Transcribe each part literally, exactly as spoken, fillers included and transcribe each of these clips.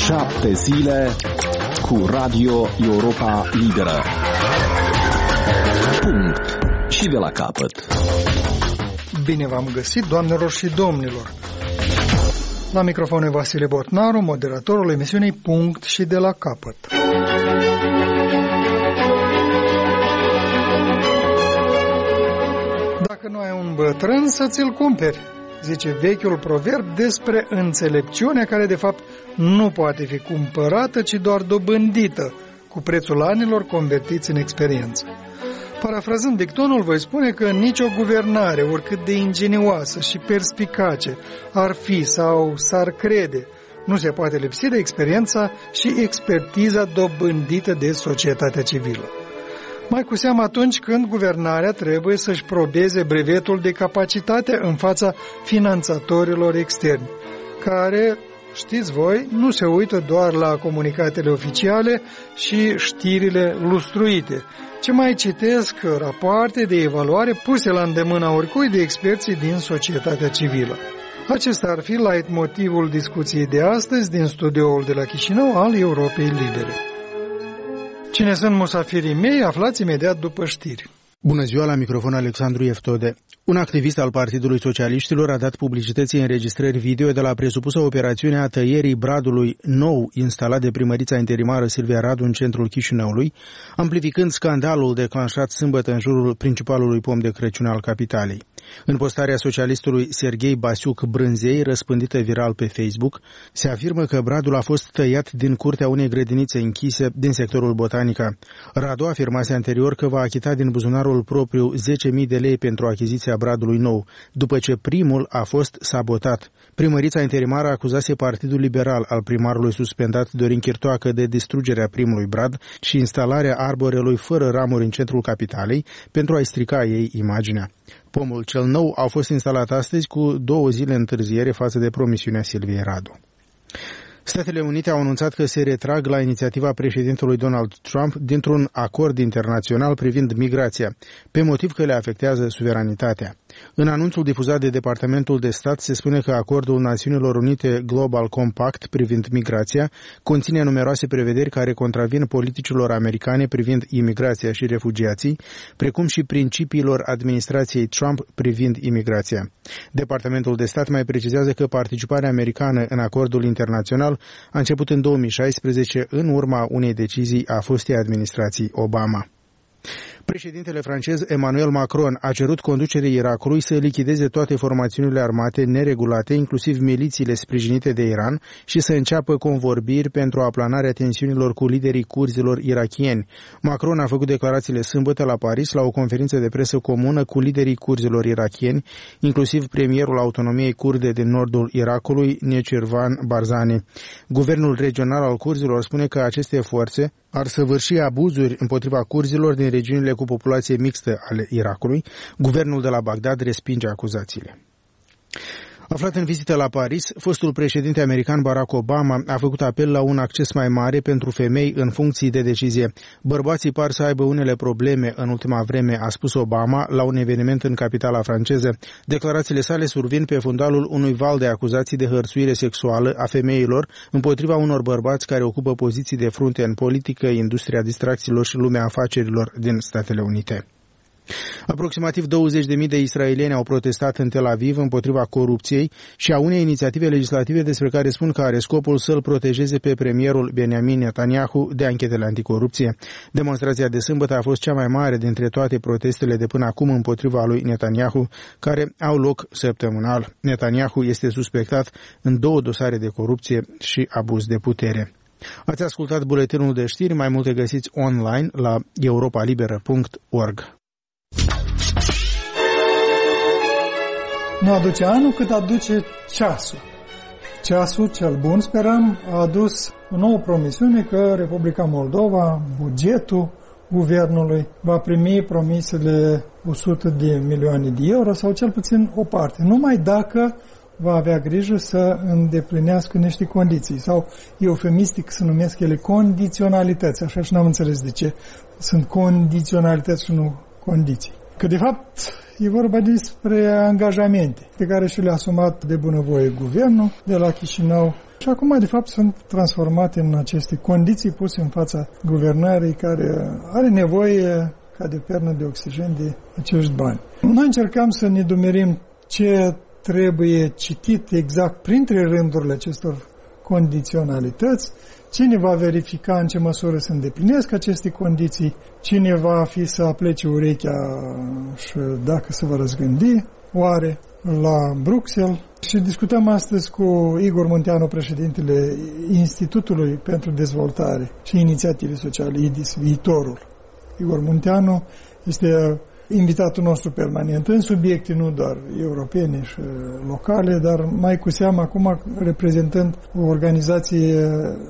Șapte zile cu Radio Europa Liberă. Punct. Și de la capăt. Bine v-am găsit, doamnelor și domnilor. La microfon e Vasile Botnaru, moderatorul emisiunii Punct și de la capăt. Dacă nu ai un bătrân, să ți-l cumperi, zice vechiul proverb despre înțelepciunea care de fapt nu poate fi cumpărată, ci doar dobândită cu prețul anilor convertiți în experiență. Parafrazând dictonul, voi spune că nicio guvernare, oricât de ingenioasă și perspicace ar fi sau s-ar crede, nu se poate lipsi de experiența și expertiza dobândită de societatea civilă. Mai cu seamă atunci când guvernarea trebuie să-și probeze brevetul de capacitate în fața finanțatorilor externi, care, știți voi, nu se uită doar la comunicatele oficiale și știrile lustruite, ci mai citesc rapoarte de evaluare puse la îndemâna oricui de experții din societatea civilă. Acesta ar fi leitmotivul discuției de astăzi din studioul de la Chișinău al Europei Libere. Cine sunt musafirii mei, aflați imediat după știri. Bună ziua, la microfon Alexandru Eftode. Un activist al Partidului Socialiștilor a dat publicității înregistrări video de la presupusă operațiune a tăierii bradului nou instalat de primărița interimară Silvia Radu în centrul Chișinăului, amplificând scandalul declanșat sâmbătă în jurul principalului pom de Crăciun al capitalei. În postarea socialistului Serghei Basiuc Brânzei, răspândită viral pe Facebook, se afirmă că bradul a fost tăiat din curtea unei grădinițe închise din sectorul Botanica. Radu afirmase anterior că va achita din buzunarul propriu zece mii de lei pentru achiziția bradului nou, după ce primul a fost sabotat. Primărița interimară acuzase Partidul Liberal al primarului suspendat Dorin Chirtoacă de distrugerea primului brad și instalarea arborelui fără ramuri în centrul capitalei pentru a-i strica ei imaginea. Pomul cel nou a fost instalat astăzi cu două zile întârziere față de promisiunea Silviei Radu. Statele Unite au anunțat că se retrag la inițiativa președintelui Donald Trump dintr-un acord internațional privind migrația, pe motiv că le afectează suveranitatea. În anunțul difuzat de Departamentul de Stat se spune că acordul Națiunilor Unite Global Compact privind migrația conține numeroase prevederi care contravin politicilor americane privind imigrația și refugiații, precum și principiilor administrației Trump privind imigrația. Departamentul de Stat mai precizează că participarea americană în acordul internațional a început în două mii șaisprezece în urma unei decizii a fostei administrații Obama. Președintele francez Emmanuel Macron a cerut conducerii Irakului să lichideze toate formațiunile armate neregulate, inclusiv milițiile sprijinite de Iran, și să înceapă convorbiri pentru aplanarea tensiunilor cu liderii curzilor irakieni. Macron a făcut declarațiile sâmbătă la Paris la o conferință de presă comună cu liderii curzilor irakieni, inclusiv premierul autonomiei kurde din nordul Irakului, Necirvan Barzani. Guvernul regional al curzilor spune că aceste forțe ar săvârși abuzuri împotriva curzilor din regiunile cu populație mixtă ale Irakului. Guvernul de la Bagdad respinge acuzațiile. Aflat în vizită la Paris, fostul președinte american Barack Obama a făcut apel la un acces mai mare pentru femei în funcții de decizie. Bărbații par să aibă unele probleme în ultima vreme, a spus Obama la un eveniment în capitala franceză. Declarațiile sale survin pe fundalul unui val de acuzații de hărțuire sexuală a femeilor împotriva unor bărbați care ocupă poziții de frunte în politică, industria distracțiilor și lumea afacerilor din Statele Unite. Aproximativ douăzeci de mii de israelieni au protestat în Tel Aviv împotriva corupției și a unei inițiative legislative despre care spun că are scopul să-l protejeze pe premierul Benjamin Netanyahu de anchetele anticorupție. Demonstrația de sâmbătă a fost cea mai mare dintre toate protestele de până acum împotriva lui Netanyahu, care au loc săptămânal. Netanyahu este suspectat în două dosare de corupție și abuz de putere. Ați ascultat buletinul de știri, mai multe găsiți online la europa liberă punct org. Nu aduce anul cât aduce ceasul. Ceasul cel bun, sperăm, a adus o nouă promisiune că Republica Moldova, bugetul guvernului, va primi promisele o sută de milioane de euro sau cel puțin o parte. Numai dacă va avea grijă să îndeplinească niște condiții sau eufemistic să numesc ele condiționalități, așa și n-am înțeles de ce sunt condiționalități și nu condiții. Că de fapt e vorba despre angajamente pe care și le-a asumat de bunăvoie guvernul de la Chișinău și acum de fapt sunt transformate în aceste condiții puse în fața guvernării care are nevoie ca de pernă de oxigen de acești bani. Noi încercăm să ne dumerim ce trebuie citit exact printre rândurile acestor condiționalități, cine va verifica în ce măsură se îndeplinesc aceste condiții, cine va fi să aplece urechea și dacă se va răzgândi, oare, la Bruxelles. Și discutăm astăzi cu Igor Munteanu, președintele Institutului pentru Dezvoltare și Inițiative Sociale, I D I S, Viitorul. Igor Munteanu este invitatul nostru permanent în subiecte nu doar europene și locale, dar mai cu seamă acum reprezentând o organizație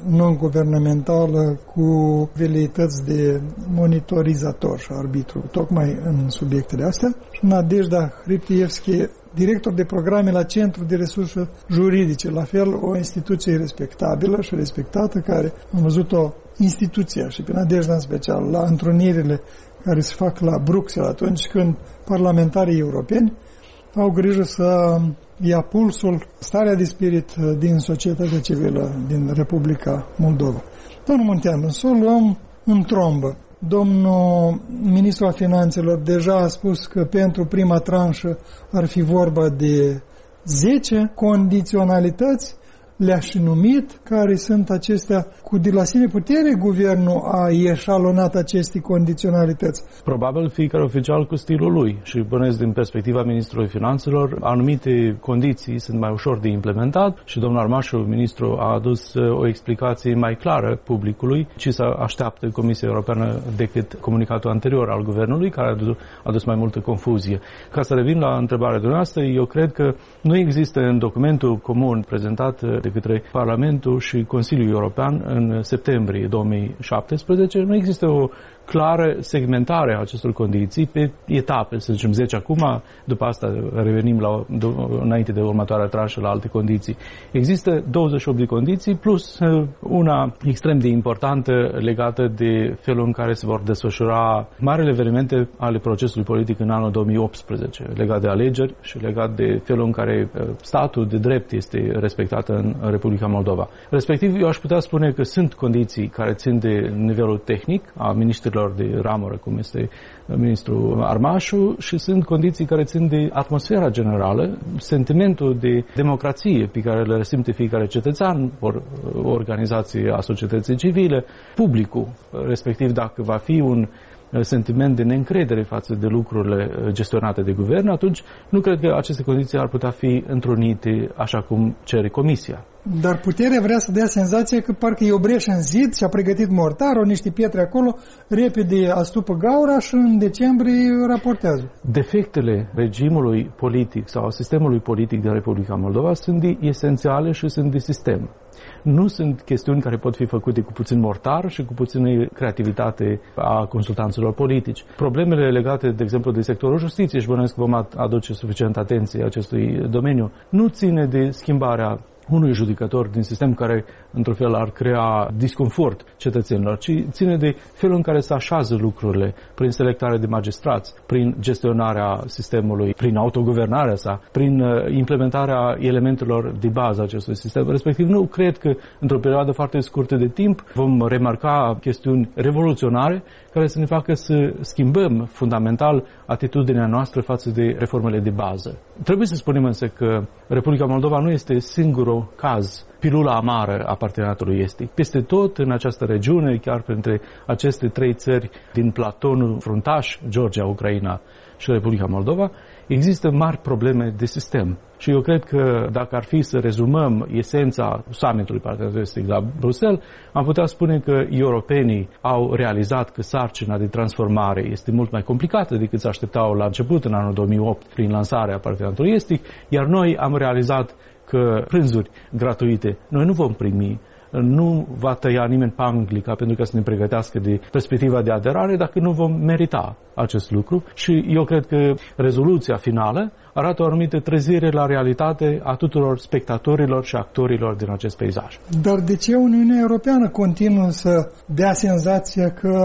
non-guvernamentală cu veleități de monitorizator și arbitru, tocmai în subiectele astea. Și Nadejda Hriptievski, director de programe la Centrul de Resurse Juridice, la fel o instituție respectabilă și respectată, care am văzut-o instituția și pe Nadejda în special la întrunirile care se fac la Bruxelles atunci când parlamentarii europeni au grijă să ia pulsul, starea de spirit din societatea civilă din Republica Moldova. Domnul Munteanu, să o luăm în trombă. Domnul ministru al Finanțelor deja a spus că pentru prima tranșă ar fi vorba de zece condiționalități, le-a și numit, care sunt acestea cu de la sine putere, guvernul a eșalonat aceste condiționalități. Probabil fiecare oficial cu stilul lui și bănesc din perspectiva ministrului finanțelor, anumite condiții sunt mai ușor de implementat și domnul Armașu, ministru, a adus o explicație mai clară publicului ce se așteaptă Comisia Europeană decât comunicatul anterior al guvernului, care a adus mai multă confuzie. Ca să revin la întrebarea dumneavoastră, eu cred că nu există în documentul comun prezentat de către Parlamentul și Consiliul European în septembrie două mii șaptesprezece, nu există o clară segmentare a acestor condiții pe etape, să zicem zece acum, după asta revenim la, înainte de următoarea tranșă la alte condiții. Există douăzeci și opt de condiții plus una extrem de importantă legată de felul în care se vor desfășura marele evenimente ale procesului politic în anul două mii optsprezece, legat de alegeri și legat de felul în care statul de drept este respectat în Republica Moldova. Respectiv, eu aș putea spune că sunt condiții care țin de nivelul tehnic a ministrilor de ramură, cum este ministrul Armașu, și sunt condiții care țin de atmosfera generală, sentimentul de democrație pe care le resimte fiecare cetățean, or, organizație a societății civile, publicul, respectiv dacă va fi un sentiment de neîncredere față de lucrurile gestionate de guvern, atunci nu cred că aceste condiții ar putea fi întrunite așa cum cere Comisia. Dar puterea vrea să dea senzația că parcă e o breșă în zid și a pregătit mortarul, niște pietre acolo, repede astupă gaura și în decembrie raportează. Defectele regimului politic sau sistemului politic din Republica Moldova sunt de esențiale și sunt de sistem. Nu sunt chestiuni care pot fi făcute cu puțin mortar și cu puțină creativitate a consultanților politici. Problemele legate, de exemplu, de sectorul justiției, și bănuiesc că vom aduce suficient atenție acestui domeniu, nu ține de schimbarea unui judecător din sistem care, într-un fel, ar crea disconfort cetățenilor, ci ține de felul în care se așează lucrurile, prin selectarea de magistrați, prin gestionarea sistemului, prin autoguvernarea sa, prin implementarea elementelor de bază a acestui sistem. Respectiv, nu cred că, într-o perioadă foarte scurtă de timp, vom remarca chestiuni revoluționare care să ne facă să schimbăm fundamental atitudinea noastră față de reformele de bază. Trebuie să spunem însă că Republica Moldova nu este singurul caz, pilula amară a parteneriatului estic. Peste tot în această regiune, chiar printre aceste trei țări din platonul fruntaș, Georgia, Ucraina și Republica Moldova, există mari probleme de sistem. Și eu cred că dacă ar fi să rezumăm esența summitului parteneriatului estic la Bruxelles, am putea spune că europenii au realizat că sarcina de transformare este mult mai complicată decât se așteptau la început, în anul două mii opt, prin lansarea parteneriatului estic, iar noi am realizat că prânzuri gratuite noi nu vom primi, nu va tăia nimeni panglica pentru ca să ne pregătească de perspectiva de aderare dacă nu vom merita acest lucru. Și eu cred că rezoluția finală arată o anumită trezire la realitate a tuturor spectatorilor și actorilor din acest peisaj. Dar de ce Uniunea Europeană continuă să dea senzația că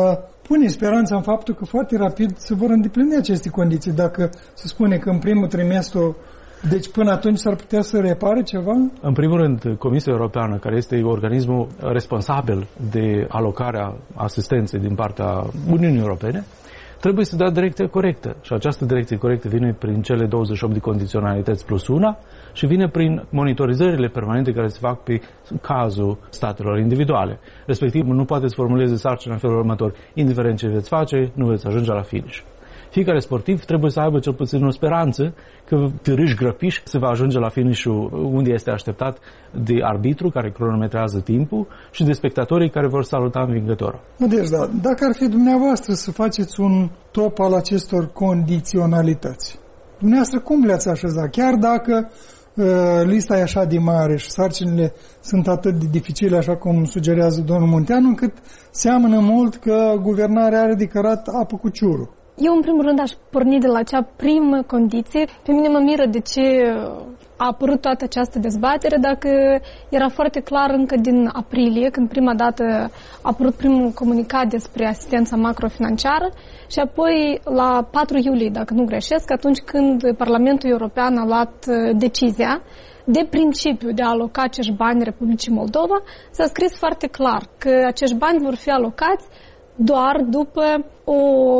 pune speranța în faptul că foarte rapid se vor îndeplini aceste condiții. Dacă se spune că în primul trimestru, deci până atunci s-ar putea să repare ceva? În primul rând, Comisia Europeană, care este organismul responsabil de alocarea asistenței din partea Uniunii Europene, trebuie să dea direcția corectă. Și această direcție corectă vine prin cele douăzeci și opt de condiționalități plus una și vine prin monitorizările permanente care se fac pe cazul statelor individuale. Respectiv, nu poate să formuleze sarcina în felul următor: indiferent ce veți face, nu veți ajunge la finish. Fiecare sportiv trebuie să aibă cel puțin o speranță că târâși grăpiși se va ajunge la finish-ul unde este așteptat de arbitru care cronometrează timpul și de spectatorii care vor saluta învingătorul. Deci, da, dacă ar fi dumneavoastră să faceți un top al acestor condiționalități, dumneavoastră cum le-ați așezat? Chiar dacă uh, lista e așa de mare și sarcinile sunt atât de dificile, așa cum sugerează domnul Munteanu, încât seamănă mult că guvernarea are de cărat apă cu ciurul. Eu, în primul rând, aș porni de la acea primă condiție. Pe mine mă miră de ce a apărut toată această dezbatere, dacă era foarte clar încă din aprilie, când prima dată a apărut primul comunicat despre asistența macrofinanciară și apoi la patru iulie, dacă nu greșesc, atunci când Parlamentul European a luat decizia de principiu de a aloca acești bani Republicii Moldova, s-a scris foarte clar că acești bani vor fi alocați doar după o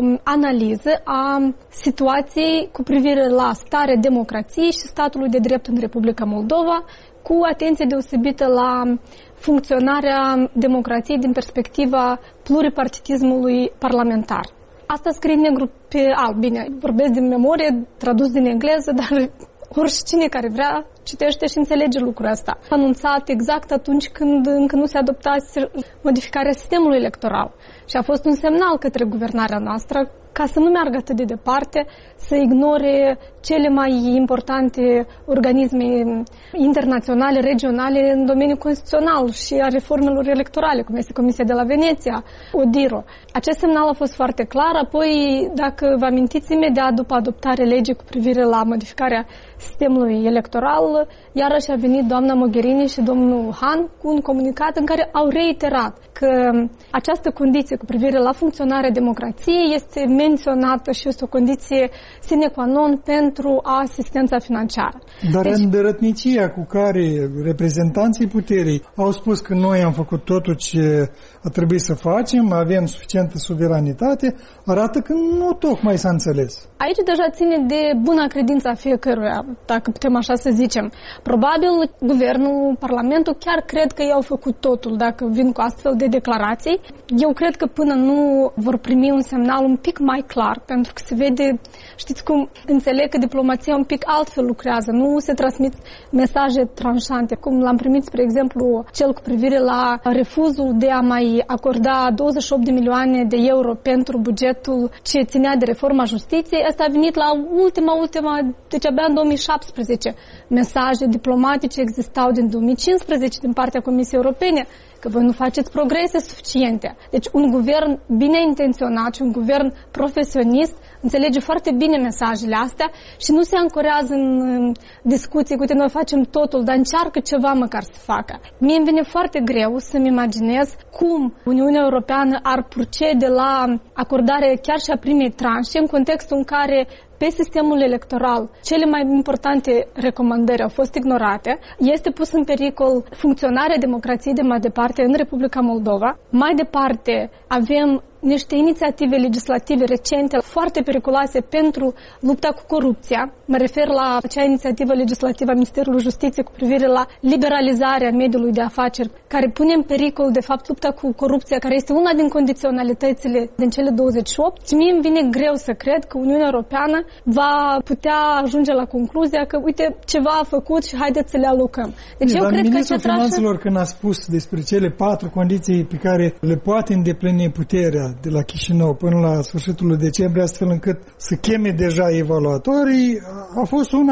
analiză a situației cu privire la starea democrației și statului de drept în Republica Moldova, cu atenție deosebită la funcționarea democrației din perspectiva pluripartitismului parlamentar. Asta scrie negru pe alb. Bine, vorbesc din memorie, tradus din engleză, dar oricine care vrea citește și înțelege lucrul ăsta. A anunțat exact atunci când încă nu se adoptase modificarea sistemului electoral. Și a fost un semnal către guvernarea noastră ca să nu meargă atât de departe, să ignore cele mai importante organisme internaționale, regionale în domeniul constituțional și a reformelor electorale, cum este Comisia de la Veneția, ODIHR. Acest semnal a fost foarte clar, apoi, dacă vă amintiți, imediat după adoptarea legii cu privire la modificarea sistemului electoral, iarăși a venit doamna Mogherini și domnul Han cu un comunicat în care au reiterat că această condiție cu privire la funcționarea democrației este menționată și este o condiție sine qua non pentru asistența financiară. Dar deci, îndărătnicia cu care reprezentanții puterii au spus că noi am făcut totul ce a trebuit să facem, avem suficientă suveranitate, arată că nu tocmai s-a înțeles. Aici deja ține de buna credință a fiecăruia, dacă putem așa să zicem. Probabil guvernul, parlamentul chiar cred că ei au făcut totul dacă vin cu astfel de declarații. Eu cred că până nu vor primi un semnal un pic mai clar, pentru că se vede, știți cum, înțeleg că diplomația un pic altfel lucrează, nu se transmit mesaje tranșante, cum l-am primit, spre exemplu, cel cu privire la refuzul de a mai acorda douăzeci și opt de milioane de euro pentru bugetul ce ținea de reforma justiției. Asta a venit la ultima, ultima, deci abia în două mii șaptesprezece. Mesaje diplomatice existau din două mii cincisprezece din partea Comisiei Europene că voi nu faceți progrese suficiente. Deci un guvern bine intenționat și un guvern profesionist înțelege foarte bine mesajele astea și nu se ancorează în discuții cu uite, noi facem totul, dar încearcă ceva măcar să facă. Mie îmi vine foarte greu să-mi imaginez cum Uniunea Europeană ar procede la acordarea chiar și a primei tranșe în contextul în care pe sistemul electoral cele mai importante recomandări au fost ignorate, este pus în pericol funcționarea democrației de mai departe în Republica Moldova. Mai departe avem niște inițiative legislative recente foarte periculoase pentru lupta cu corupția. Mă refer la acea inițiativă legislativă a Ministerului Justiției cu privire la liberalizarea mediului de afaceri, care pune în pericol, de fapt, lupta cu corupția, care este una din condiționalitățile din cele douăzeci și opt. Și mie îmi vine greu să cred că Uniunea Europeană va putea ajunge la concluzia că, uite, ceva a făcut și haideți să le alocăm. Deci eu cred că Ministrul Finanțelor, când a spus despre cele patru condiții pe care le poate îndeplini puterea de la Chișinău până la sfârșitul decembrie, astfel încât să cheme deja evaluatorii, a fost una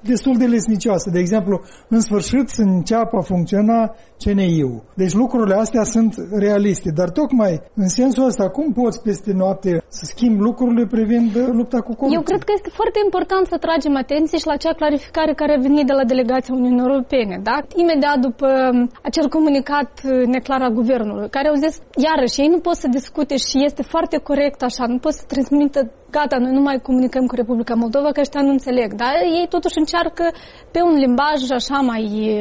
destul de lesnicioasă. De exemplu, în sfârșit să înceapă a funcționa C N I-ul. Deci lucrurile astea sunt realiste, dar tocmai în sensul ăsta, cum poți peste noapte să schimbi lucrurile privind lupta cu corupție? Eu cred că este foarte important să tragem atenție și la acea clarificare care a venit de la delegația Uniunii Europene, da? Imediat după acel comunicat neclar al guvernului, care au zis, iarăși, ei nu pot să discute și este foarte corect așa, nu pot să transmită, gata, noi nu mai comunicăm cu Republica Moldova, că ăștia nu înțeleg, dar ei totuși încearcă pe un limbaj așa mai,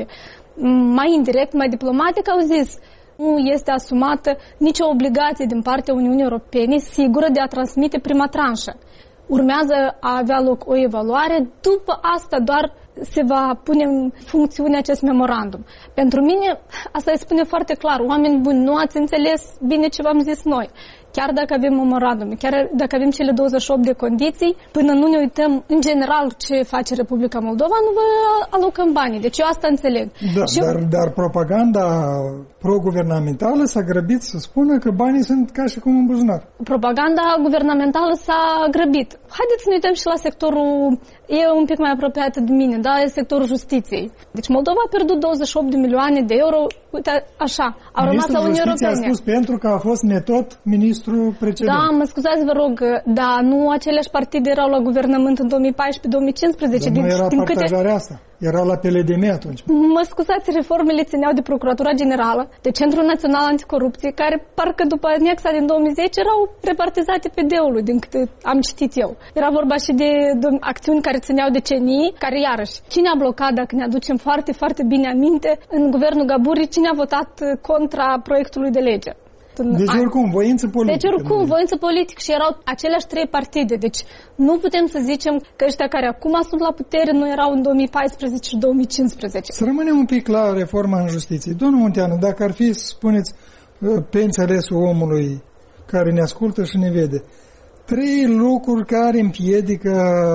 mai indirect, mai diplomatic, au zis, nu este asumată nicio obligație din partea Uniunii Europene sigură de a transmite prima tranșă. Urmează a avea loc o evaluare, după asta doar se va pune în funcțiune acest memorandum. Pentru mine, asta îi spune foarte clar, oameni buni, nu ați înțeles bine ce v-am zis noi. Chiar dacă avem memorandum, chiar dacă avem cele douăzeci și opt de condiții, până nu ne uităm în general ce face Republica Moldova, nu vă alocăm banii. Deci eu asta înțeleg. Da, și dar, eu... dar propaganda pro-guvernamentală s-a grăbit să spună că banii sunt ca și cum în buzunar. Propaganda guvernamentală s-a grăbit. Haideți să ne uităm și la sectorul, e un pic mai apropiat de mine, da, e sectorul justiției. Deci Moldova a pierdut douăzeci și opt de milioane de euro, uite, așa, au rămas la Uniunea Europeană. a spus pentru că a fost netot ministrul precedent. Da, mă scuzați, vă rog, dar nu aceleași partide erau la guvernământ în două mii paisprezece două mii cincisprezece. Dar nu era din partajarea câte... asta. Era la P L D M atunci. Mă scuzați, reformele țineau de Procuratura Generală, de Centrul Național Anticorupție, care parcă după anexa din două mii zece erau repartizate P D-ului, din câte am citit eu. Era vorba și de, de acțiuni care țineau de C N I, care iarăși, cine a blocat, dacă ne aducem foarte, foarte bine aminte, în guvernul Gaburi, cine a votat contra proiectului de lege? Deci oricum, voință politică. Deci oricum, voință politică și erau aceleași trei partide. Deci nu putem să zicem că ăștia care acum sunt la putere nu erau în două mii paisprezece și două mii cincisprezece. Să rămânem un pic la reforma în justiție. Domnul Munteanu, dacă ar fi să spuneți pe înțelesul omului care ne ascultă și ne vede, trei lucruri care împiedică,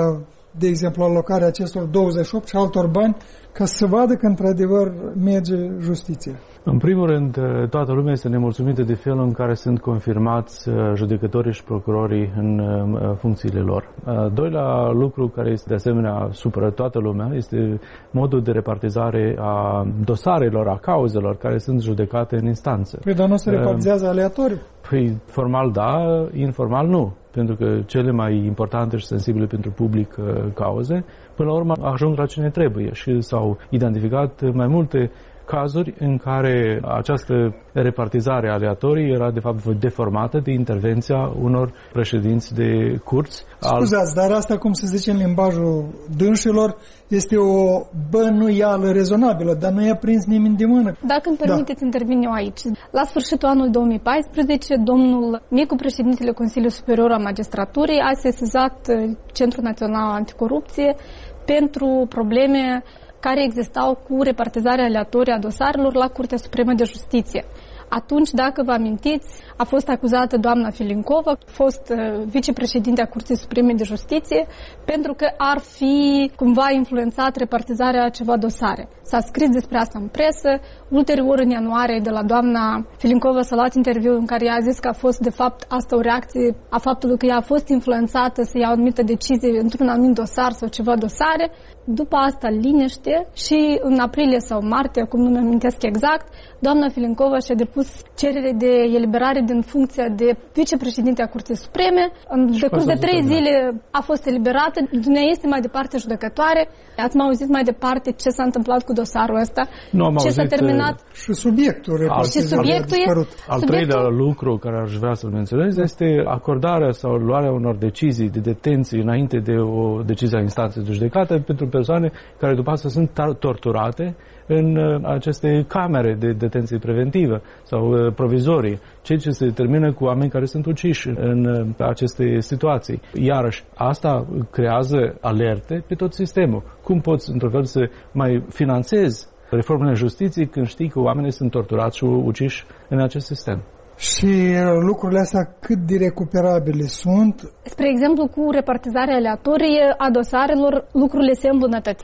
de exemplu, alocarea acestor douăzeci și opt și altor bani ca să vadă că într-adevăr merge justiția. În primul rând, toată lumea este nemulțumită de felul în care sunt confirmați judecătorii și procurorii în funcțiile lor. Doilea lucru care este de asemenea supără toată lumea este modul de repartizare a dosarelor, a cauzelor care sunt judecate în instanță. Păi, dar nu se repartizează aleatoriu? Păi, formal da, informal nu. Pentru că cele mai importante și sensibile pentru public cauze, până la urmă ajung la cine trebuie și s-au identificat mai multe cazuri în care această repartizare aleatorie era de fapt deformată de intervenția unor președinți de curți. Scuzați, dar asta, cum se zice în limbajul dânșilor, este o bănuială rezonabilă, dar nu i-a prins nimeni de mână. Dacă îmi permiteți, da. Intervin eu aici. La sfârșitul anului două mii paisprezece, domnul Micu, președintele Consiliului Superior al Magistraturii, a sesizat Centrul Național Anticorupție pentru probleme care existau cu repartizarea aleatorie a dosarelor la Curtea Supremă de Justiție. Atunci, dacă vă amintiți, a fost acuzată doamna Filinkova, fost uh, vicepreședintea Curții Supreme de Justiție, pentru că ar fi cumva influențat repartizarea ceva dosare. S-a scris despre asta în presă, ulterior în ianuarie de la doamna Filinkova s-a luat interviu în care ea a zis că a fost de fapt asta o reacție a faptului că ea a fost influențată să ia o anumită decizie într-un anumit dosar sau ceva dosare. După asta liniște și în aprilie sau martie, acum nu mi amintesc exact, doamna Filinkova și-a depus cerere de eliberare din funcția de vicepreședinte a Curții Supreme. În decurs de trei zile a fost eliberată, dumneavoastră este mai departe judecătoare. Ați mai auzit mai departe ce s-a întâmplat cu dosarul ăsta? Nu am ce auzit, s-a terminat? Și subiectul Și subiectul e... Al treilea lucru care aș vrea să-l menționez este acordarea sau luarea unor decizii de detenție înainte de o decizie a instanței de judecată pentru persoane care după asta sunt torturate în aceste camere de detenție preventivă sau provizorie, ceea ce se termină cu oameni care sunt uciși în aceste situații. Iarăși, asta creează alerte pe tot sistemul. Cum poți, într-un fel, să mai finanțezi reformele justiției când știi că oamenii sunt torturați și uciși în acest sistem? Și lucrurile astea cât de recuperabile sunt? Spre exemplu, cu repartizarea aleatorie a dosarelor, lucrurile se îmbunătățesc.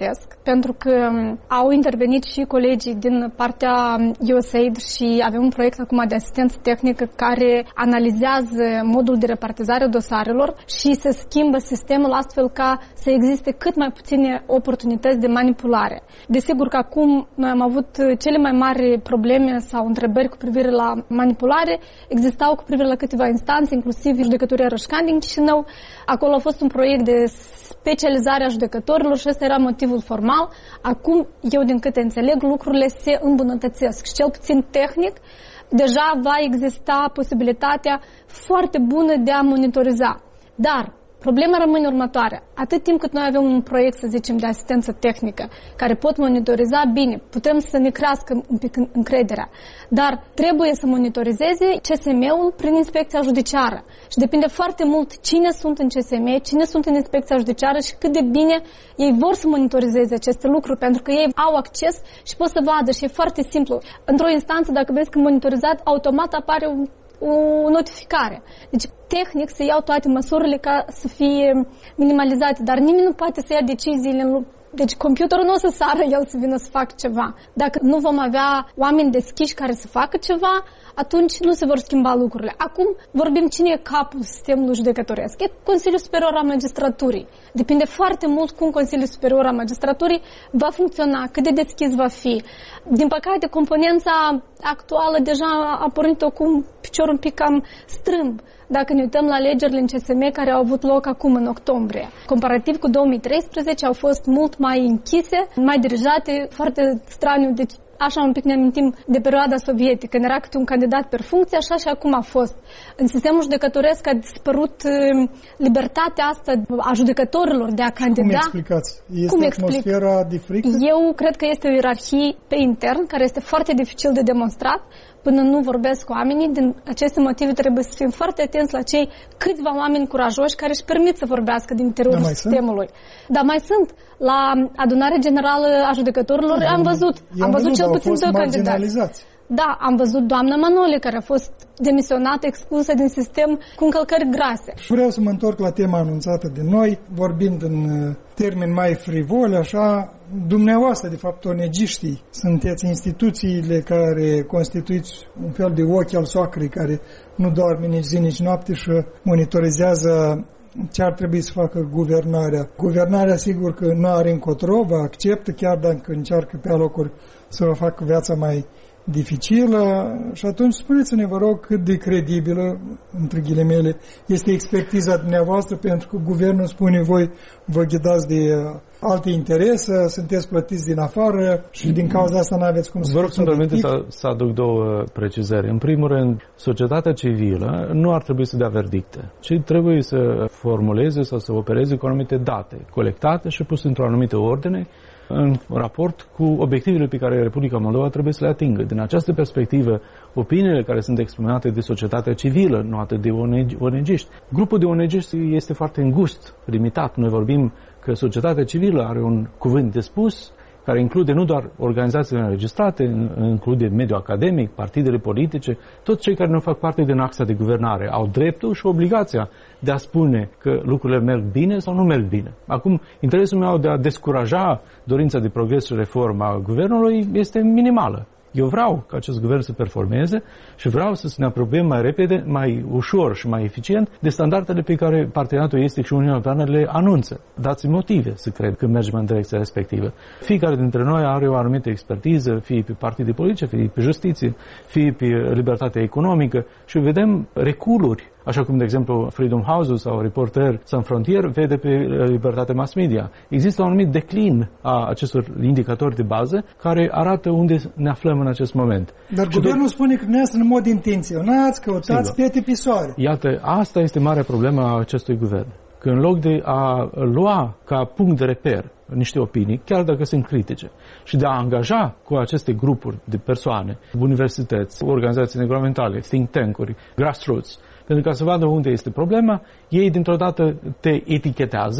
pentru că au intervenit și colegii din partea U S A I D și avem un proiect acum de asistență tehnică care analizează modul de repartizare a dosarelor și se schimbă sistemul astfel ca să existe cât mai puține oportunități de manipulare. Desigur că acum noi am avut cele mai mari probleme sau întrebări cu privire la manipulare, existau cu privire la câteva instanțe, inclusiv judecătoria Rășcani din Chișinău. Acolo a fost un proiect de specializare a judecătorilor și ăsta era motivul formal. Acum, eu din câte înțeleg, lucrurile se îmbunătățesc și cel puțin tehnic deja va exista posibilitatea foarte bună de a monitoriza. Dar problema rămâne următoarea. Atât timp cât noi avem un proiect, să zicem, de asistență tehnică, care pot monitoriza bine, putem să ne crească un pic încrederea. Dar trebuie să monitorizeze C S M-ul prin inspecția judiciară. Și depinde foarte mult cine sunt în C S M, cine sunt în inspecția judiciară și cât de bine ei vor să monitorizeze aceste lucruri, pentru că ei au acces și pot să vadă și e foarte simplu. Într-o instanță, dacă vezi că monitorizat, automat apare un o notificare. Deci, tehnic, se iau toate măsurile ca să fie minimalizate, dar nimeni nu poate să ia deciziile în lume. Deci, computerul nu o să sară el să vină să facă ceva. Dacă nu vom avea oameni deschiși care să facă ceva, atunci nu se vor schimba lucrurile. Acum vorbim cine e capul sistemului judecătoresc. E Consiliul Superior al Magistraturii. Depinde foarte mult cum Consiliul Superior al Magistraturii va funcționa, cât de deschis va fi. Din păcate, componența actuală deja a pornit-o cu un picior un pic cam strâmb. Dacă ne uităm la alegerile în C S M care au avut loc acum în octombrie. Comparativ cu două mii treisprezece au fost mult mai închise, mai dirijate, foarte straniu. Deci așa un pic ne amintim de perioada sovietică, când era câte un candidat per funcție, așa și acum a fost. În sistemul judecătoresc a dispărut libertatea asta a judecătorilor de a candida. Cum explicați? Este Cum atmosfera explic? de frică? Eu cred că este o ierarhie pe intern, care este foarte dificil de demonstrat până nu vorbesc cu oamenii. Din aceste motive trebuie să fim foarte atenți la cei câțiva oameni curajoși care își permit să vorbească din interiorul da, sistemului. Sunt? Dar mai sunt. La adunarea generală a judecătorilor da, am văzut. Am, am văzut cel puțin două candidați. Da, am văzut doamna Manole, care a fost demisionată, expulsă din sistem cu încălcări grase. Vreau să mă întorc la tema anunțată de noi, vorbind în termeni mai frivoli, așa, dumneavoastră, de fapt, onegiștii, sunteți instituțiile care constituiți un fel de ochi al soacrei, care nu doarme nici zi, nici noapte și monitorizează ce ar trebui să facă guvernarea. Guvernarea, sigur că nu are încotro, vă acceptă, chiar dacă încearcă pe alocuri să vă facă viața mai dificilă. Și atunci spuneți-ne, vă rog, cât de credibilă, între ghilimele, este expertiza dumneavoastră, pentru că guvernul spune voi vă ghidați de alte interese, sunteți plătiți din afară și din cauza asta nu aveți cum să Vă rog să-mi permite să, să aduc două precizări. În primul rând, societatea civilă nu ar trebui să dea verdicte, ci trebuie să formuleze sau să opereze cu anumite date colectate și puse într-o anumită ordine în raport cu obiectivele pe care Republica Moldova trebuie să le atingă. Din această perspectivă, opiniile care sunt exprimate de societatea civilă, nu atât de O N G-ști. Grupul de O N G-ști este foarte îngust, limitat. Noi vorbim că societatea civilă are un cuvânt de spus, care include nu doar organizațiile înregistrate, include mediul academic, partidele politice, toți cei care nu fac parte din axa de guvernare au dreptul și obligația de a spune că lucrurile merg bine sau nu merg bine. Acum, interesul meu de a descuraja dorința de progres și reformă a guvernului este minimală. Eu vreau ca acest guvern să performeze și vreau să ne apropiem mai repede, mai ușor și mai eficient de standardele pe care Parteneriatul Estic și Uniunea Europeană le anunță. Dați motive să cred că mergem în direcția respectivă. Fiecare dintre noi are o anumită expertiză, fie pe partide politice, fie pe justiție, fie pe libertatea economică și vedem reculuri, așa cum, de exemplu, Freedom House sau Reporter Sans Frontier vede pe libertatea mass media. Există un anumit declin a acestor indicatori de bază care arată unde ne aflăm în acest moment. Dar și guvernul tot... spune că dumneavoastră în mod intenționat, căutați pete pe soare. Iată, asta este marea problemă a acestui guvern. Că în loc de a lua ca punct de reper niște opinii, chiar dacă sunt critice, și de a angaja cu aceste grupuri de persoane, universități, organizații neguvernamentale, think tank-uri, grassroots, pentru ca să vadă unde este problema, ei dintr-o dată te etichetează,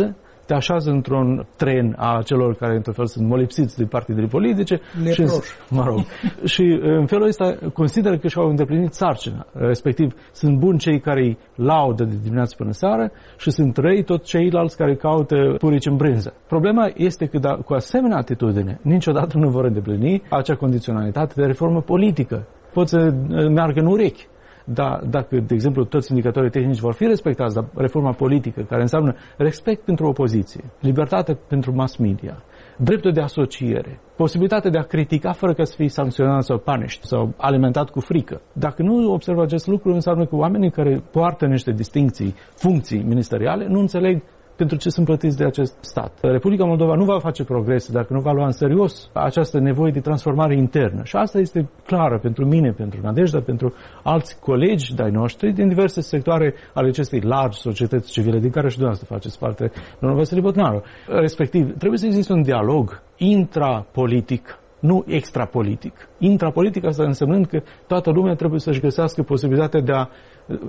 te așează într-un tren a celor care, într-un fel, sunt molipsiți de partidele politice. Și, mă rog, și în felul ăsta consideră că și-au îndeplinit sarcina. Respectiv, sunt buni cei care îi laudă de dimineață până seară și sunt răi tot ceilalți care caută purici în brânză. Problema este că, da, cu asemenea atitudine, niciodată nu vor îndeplini acea condiționalitate de reformă politică. Pot să meargă în urechi. Dar dacă, de exemplu, toți indicatorii tehnici vor fi respectați, dar reforma politică, care înseamnă respect pentru opoziție, libertate pentru mass media, dreptul de asociere, posibilitatea de a critica fără ca să fie sancționat sau punished sau alimentat cu frică. Dacă nu observă acest lucru, înseamnă că oamenii care poartă niște distincții, funcții ministeriale, nu înțeleg pentru ce sunt plătiți de acest stat. Republica Moldova nu va face progrese dacă nu va lua în serios această nevoie de transformare internă. Și asta este clară pentru mine, pentru Nadejda, pentru alți colegi de-ai noștri din diverse sectoare ale acestei largi societăți civile, din care și dumneavoastră faceți parte, domnul Vasile Botnaru. Respectiv, trebuie să existe un dialog intrapolitic, nu extrapolitic. Intrapolitic asta însemnând că toată lumea trebuie să-și găsească posibilitatea de a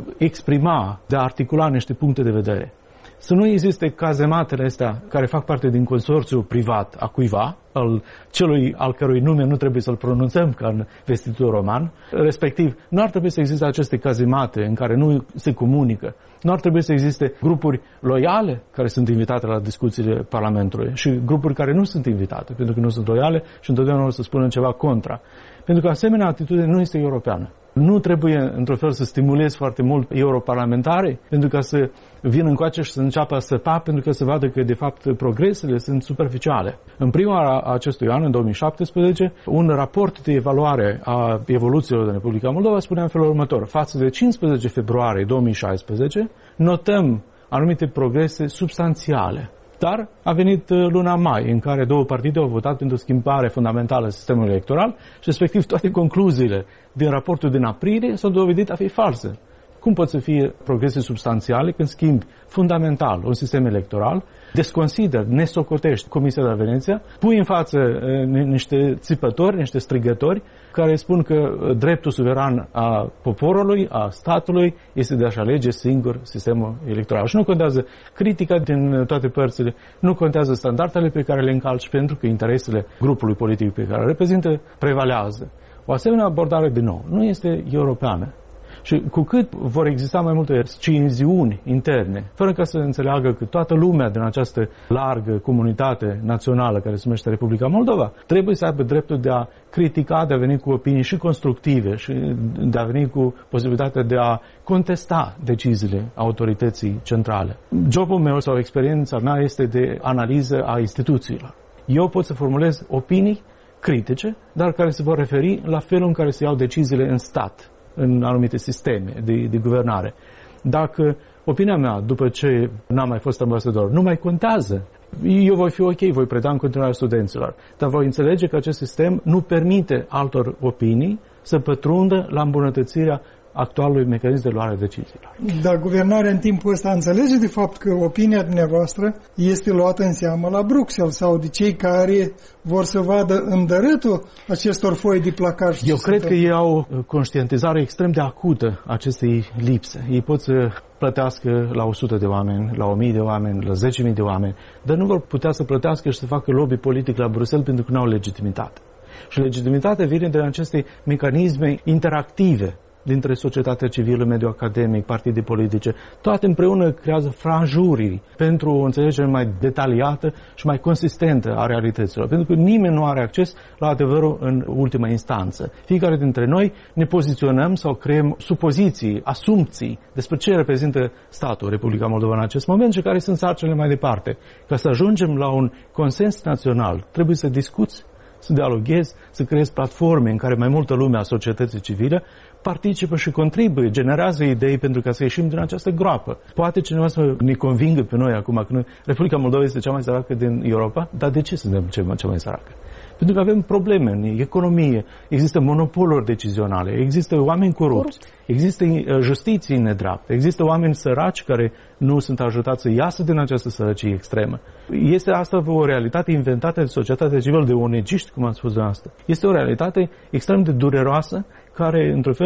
exprima, de a articula niște puncte de vedere. Să nu existe cazematele astea care fac parte din consorțiul privat a cuiva, al celui al cărui nume nu trebuie să-l pronunțăm ca în vestitul roman, respectiv nu ar trebui să existe aceste cazemate în care nu se comunică, nu ar trebui să existe grupuri loiale care sunt invitate la discuțiile Parlamentului și grupuri care nu sunt invitate pentru că nu sunt loiale și întotdeauna o să spună ceva contra. Pentru că asemenea atitudine nu este europeană. Nu trebuie, într-un fel, să stimulezi foarte mult europarlamentare pentru ca să vină încoace și să înceapă a săpa, pentru că să vadă că, de fapt, progresele sunt superficiale. În prima a acestui an, în două mii șaptesprezece, un raport de evaluare a evoluțiilor din Republica Moldova spunea în felul următor. Față de cincisprezece februarie două mii șaisprezece, notăm anumite progrese substanțiale. Dar a venit luna mai, în care două partide au votat pentru schimbare fundamentală a sistemului electoral și, respectiv, toate concluziile din raportul din aprilie s-au dovedit a fi false. Cum pot să fie progrese substanțiale când schimbi fundamental un sistem electoral, desconsideri, nesocotești Comisia de la Veneția, pui în față e, niște țipători, niște strigători care spun că dreptul suveran a poporului, a statului, este de a-și alege singur sistemul electoral. Și nu contează critica din toate părțile, nu contează standardele pe care le încalci, pentru că interesele grupului politic pe care le reprezintă prevalează. O asemenea abordare, din nou, nu este europeană. Și cu cât vor exista mai multe sciziuni interne, fără ca să înțeleagă că toată lumea din această largă comunitate națională care se numește Republica Moldova trebuie să aibă dreptul de a critica, de a veni cu opinii și constructive și de a veni cu posibilitatea de a contesta deciziile autorității centrale. Jobul meu sau experiența mea este de analiză a instituțiilor. Eu pot să formulez opinii critice, dar care se vor referi la felul în care se iau deciziile în stat, în anumite sisteme de, de guvernare. Dacă opinia mea, după ce n-am mai fost ambasador, nu mai contează, eu voi fi ok, voi preda în continuare studenților, dar voi înțelege că acest sistem nu permite altor opinii să pătrundă la îmbunătățirea actualului mecanism de luare a deciziilor. Dar guvernarea în timpul ăsta înțelege de fapt că opinia dumneavoastră este luată în seamă la Bruxelles sau de cei care vor să vadă îndărâtul acestor foi de placaj? Eu cred că ei au conștientizare extrem de acută acestei lipse. Ei pot să plătească la o sută de oameni, la o mie de oameni, la zece mii de oameni, dar nu vor putea să plătească și să facă lobby politic la Bruxelles pentru că nu au legitimitate. Și legitimitatea vine de aceste mecanisme interactive dintre societatea civilă, mediul academic, partide politice, toate împreună creează franjuri pentru o înțelegere mai detaliată și mai consistentă a realităților. Pentru că nimeni nu are acces la adevărul în ultima instanță. Fiecare dintre noi ne poziționăm sau creăm supoziții, asumții despre ce reprezintă statul Republica Moldova în acest moment și care sunt sarcinile mai departe. Ca să ajungem la un consens național, trebuie să discuți, să dialoghezi, să creezi platforme în care mai multă lume a societății civile participă și contribuie, generează idei pentru ca să ieșim din această groapă. Poate cineva să ne convingă pe noi acum că Republica Moldova este cea mai săracă din Europa, dar de ce suntem cea mai săracă? Pentru că avem probleme în economie, există monopoluri decizionale, există oameni corupți, există justiție nedreaptă, există oameni săraci care nu sunt ajutați să iasă din această sărăcie extremă. Este asta o realitate inventată de societatea civilă, de onegiști, cum am spus de asta. Este o realitate extrem de dureroasă, care, într-un fel,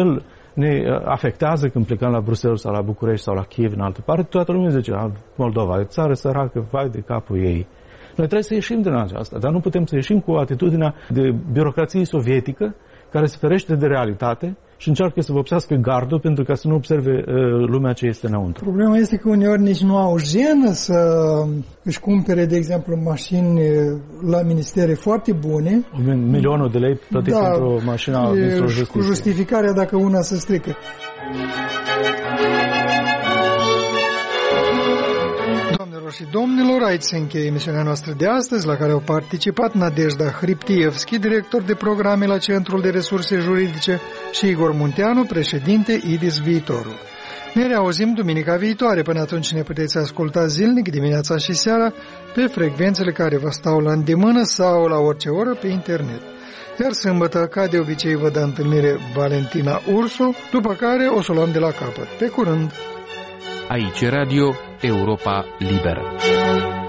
ne afectează când plecăm la Bruxelles sau la București sau la Kiev, în altă parte. Toată lumea zice, Moldova e țară săracă, vai de capul ei. Noi trebuie să ieșim din aceasta, dar nu putem să ieșim cu atitudinea de birocrație sovietică care se ferește de realitate și încearcă să vopsească gardul pentru ca să nu observe uh, lumea ce este înăuntru. Problema este că uneori nici nu au jenă să își cumpere, de exemplu, mașini la ministere foarte bune. Milionul de lei plătit da, pentru o mașină a ministrului justiției. Cu justificarea dacă una se strică. Și domnilor, aici se încheie emisiunea noastră de astăzi, la care au participat Nadejda Hriptievski, director de programe la Centrul de Resurse Juridice, și Igor Munteanu, președinte I D I S Viitorul. Ne reauzim duminica viitoare. Până atunci ne puteți asculta zilnic, dimineața și seara, pe frecvențele care vă stau la îndemână sau la orice oră pe internet. Iar sâmbătă, ca de obicei, vă dă întâlnire Valentina Ursu, după care o să o luăm de la capăt. Pe curând! Aici Radio Europa Liberă.